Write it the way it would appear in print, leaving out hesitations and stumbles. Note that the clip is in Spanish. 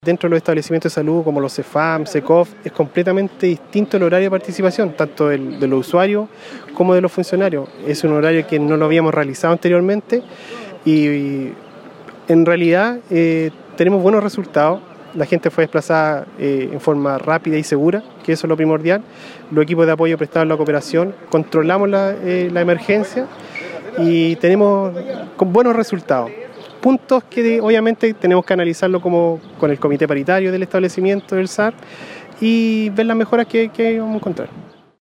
Dentro de los establecimientos de salud como los CEFAM, SECOF, es completamente distinto el horario de participación, tanto de los usuarios como de los funcionarios. Es un horario que no lo habíamos realizado anteriormente y en realidad tenemos buenos resultados. La gente fue desplazada en forma rápida y segura, que eso es lo primordial. Los equipos de apoyo prestaron la cooperación, controlamos la emergencia y tenemos con buenos resultados. Puntos que obviamente tenemos que analizarlo como con el comité paritario del establecimiento del SAR y ver las mejoras que vamos a encontrar.